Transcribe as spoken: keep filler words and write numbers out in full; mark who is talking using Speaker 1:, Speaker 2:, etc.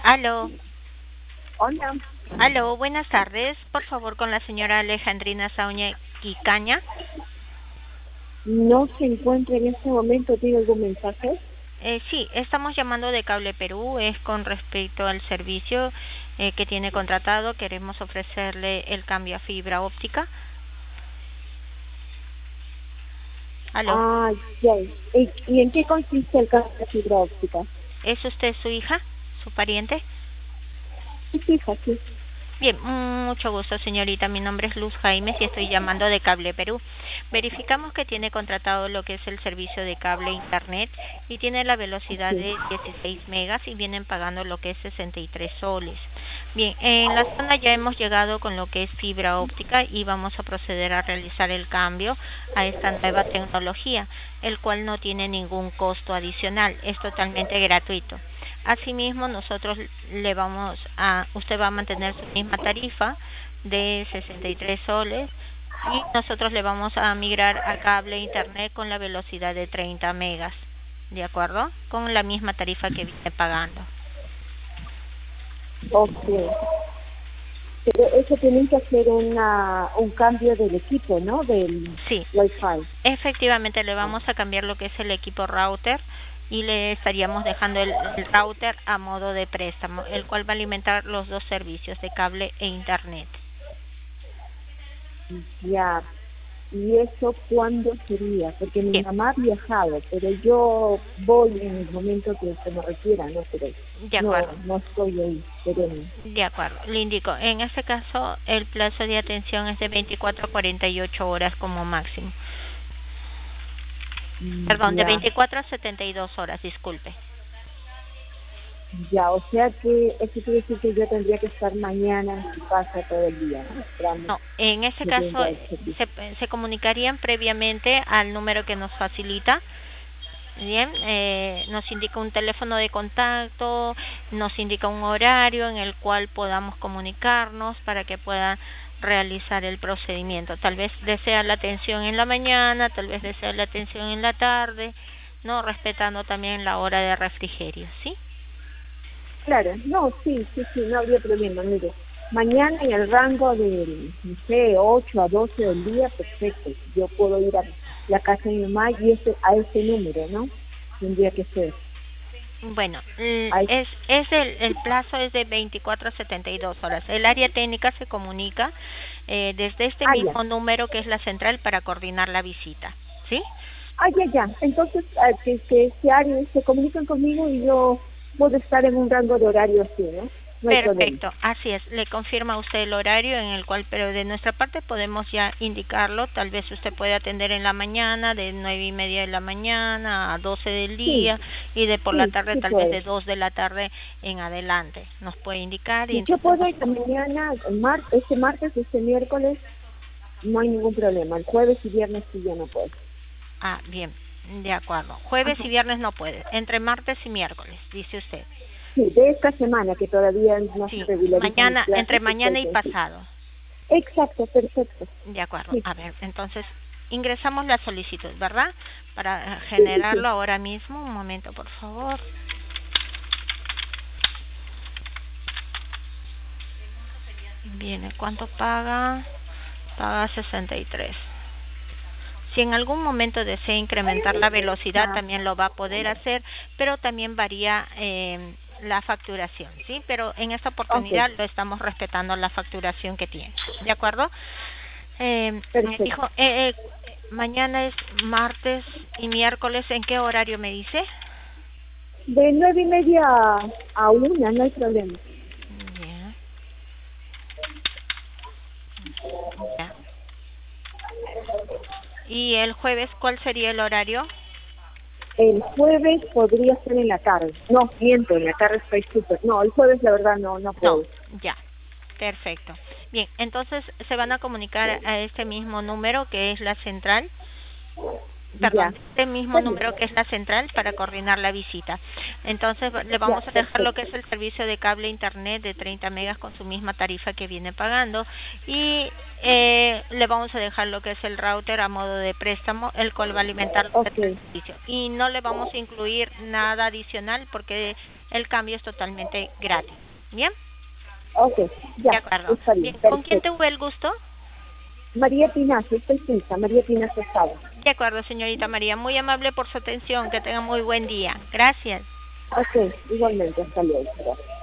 Speaker 1: Aló,
Speaker 2: Hola,
Speaker 1: aló, buenas tardes. Por favor, con la señora Alejandrina Sauña Quicaña.
Speaker 2: no se encuentra en este momento. ¿Tiene algún mensaje?
Speaker 1: Eh, sí, estamos llamando de Cable Perú. Es con respecto al servicio eh, que tiene contratado. Queremos ofrecerle el cambio a fibra óptica. Aló,
Speaker 2: Ah, ya. ¿Y, y en qué consiste el cable de fibra óptica?
Speaker 1: ¿es usted su hija, su pariente?
Speaker 2: Sí, fija, sí.
Speaker 1: Bien, mucho gusto, señorita. Mi nombre es Luz Jaimes y estoy llamando de Cable Perú. Verificamos que tiene contratado lo que es el servicio de cable internet y tiene la velocidad
Speaker 2: Sí.
Speaker 1: de dieciséis megas y vienen pagando lo que es sesenta y tres soles. Bien, en la zona ya hemos llegado con lo que es fibra óptica y vamos a proceder a realizar el cambio a esta nueva tecnología, el cual no tiene ningún costo adicional, es totalmente gratuito. Asimismo, nosotros le vamos a, usted va a mantener su misma tarifa de sesenta y tres soles y nosotros le vamos a migrar a cable internet con la velocidad de treinta megas, ¿de acuerdo? Con la misma tarifa que viene pagando.
Speaker 2: Ok. Pero eso tienen que hacer una, un cambio del equipo, ¿no? Del
Speaker 1: Sí,
Speaker 2: Wi-Fi.
Speaker 1: efectivamente le vamos a cambiar lo que es el equipo router y le estaríamos dejando el, el router a modo de préstamo, el cual va a alimentar los dos servicios de cable e internet.
Speaker 2: Ya. ¿Y eso cuándo sería? Porque mi
Speaker 1: Bien,
Speaker 2: mamá ha viajado, pero yo voy en el momento que se me requiera, ¿no? Pero
Speaker 1: de
Speaker 2: no,
Speaker 1: acuerdo.
Speaker 2: no estoy ahí, sereno.
Speaker 1: De acuerdo, le indico, en este caso el plazo de atención es de veinticuatro a cuarenta y ocho horas como máximo.
Speaker 2: Mm,
Speaker 1: Perdón, de
Speaker 2: Ya.
Speaker 1: veinticuatro a setenta y dos horas, disculpe.
Speaker 2: Ya, o sea que eso quiere decir que yo tendría que estar mañana en su casa todo el día, ¿no? Esperando
Speaker 1: No, en este
Speaker 2: que
Speaker 1: caso
Speaker 2: venga el
Speaker 1: eh,
Speaker 2: servicio.
Speaker 1: se, se comunicarían previamente al número que nos facilita. Bien, eh, nos indica un teléfono de contacto, nos indica un horario en el cual podamos comunicarnos para que pueda realizar el procedimiento. Tal vez desea la atención en la mañana, tal vez desea la atención en la tarde, no respetando también la hora de refrigerio, ¿sí?
Speaker 2: Claro, no, sí, sí, sí, no habría problema, mire. Mañana en el rango de, no sé, ocho a doce del día, perfecto. Yo puedo ir a la casa de mi mamá y ese, a ese número, ¿no? Tendría que ser.
Speaker 1: Bueno, l-
Speaker 2: A ese-
Speaker 1: es, es el, el plazo es de veinticuatro a setenta y dos horas. El área técnica se comunica eh, desde este
Speaker 2: ah, ya.
Speaker 1: mismo número que es la central para coordinar la visita, ¿sí?
Speaker 2: Ah, ya, ya. Entonces, ah, que, que se, hagan- se comunican conmigo y yo puedo estar en un rango de horario así, ¿no? No hay problema.
Speaker 1: Perfecto, así es. Le confirma usted el horario en el cual, pero de nuestra parte podemos ya indicarlo. Tal vez usted puede atender en la mañana, de nueve y media de la mañana a doce del
Speaker 2: Sí,
Speaker 1: día, y de por la
Speaker 2: sí,
Speaker 1: tarde
Speaker 2: sí
Speaker 1: tal vez
Speaker 2: puedo.
Speaker 1: de dos de la tarde en adelante. Nos puede indicar y
Speaker 2: Si yo
Speaker 1: entonces
Speaker 2: puedo
Speaker 1: nos...
Speaker 2: esta mañana, el mar, este martes, este miércoles, no hay ningún problema. El jueves y viernes sí ya no puedo.
Speaker 1: Ah, bien, de acuerdo. Jueves
Speaker 2: Ajá.
Speaker 1: y viernes no puede, entre martes y miércoles, dice usted.
Speaker 2: Sí, de esta semana que todavía no se
Speaker 1: Sí,
Speaker 2: regularizan mis
Speaker 1: mañana, entre
Speaker 2: clases,
Speaker 1: mañana
Speaker 2: estoy
Speaker 1: y
Speaker 2: con sí.
Speaker 1: pasado.
Speaker 2: Exacto, perfecto.
Speaker 1: De acuerdo.
Speaker 2: Sí,
Speaker 1: A ver, entonces ingresamos la solicitud, ¿verdad? Para
Speaker 2: sí, sí, sí.
Speaker 1: generarlo ahora mismo. Un momento, por favor. Viene, ¿cuánto paga? Paga sesenta y tres. Si en algún momento desea incrementar la velocidad,
Speaker 2: Ah,
Speaker 1: también lo va a poder hacer, pero también varía eh, la facturación, ¿sí? Pero en esta
Speaker 2: ok,
Speaker 1: oportunidad lo estamos respetando la facturación que tiene, ¿de acuerdo? Eh, me dijo,
Speaker 2: perfecto.
Speaker 1: eh, eh, mañana es martes y miércoles, ¿en qué horario me dice?
Speaker 2: De nueve y media a, a una, no hay problema.
Speaker 1: Bien, ya. ¿Y el jueves cuál sería el horario?
Speaker 2: El jueves podría ser en la tarde. No, miento, en la tarde estoy súper. No, el jueves la verdad no, no
Speaker 1: No,
Speaker 2: puedo.
Speaker 1: ya. Perfecto. Bien, entonces se van a comunicar a este mismo número que es la central,
Speaker 2: Ya,
Speaker 1: perdón, este mismo
Speaker 2: está bien.
Speaker 1: número que es la central para coordinar la visita. Entonces le
Speaker 2: Ya,
Speaker 1: vamos a dejar lo que
Speaker 2: perfecto.
Speaker 1: es el servicio de cable internet de treinta megas con su misma tarifa que viene pagando y eh, le vamos a dejar lo que es el router a modo de préstamo, el cual va a alimentar lo que es
Speaker 2: Ok,
Speaker 1: el servicio. Y no le vamos a incluir nada adicional porque el cambio es totalmente gratis. ¿Bien?
Speaker 2: Ok, ya,
Speaker 1: De acuerdo.
Speaker 2: está bien,
Speaker 1: Bien. ¿Con quién
Speaker 2: perfecto.
Speaker 1: tuve el gusto?
Speaker 2: María Pinazo, estoy Suiza, María Pinazo Estado.
Speaker 1: De acuerdo, señorita María. Muy amable por su atención. Que tenga muy buen día. Gracias.
Speaker 2: Ok, igualmente, hasta luego. Gracias.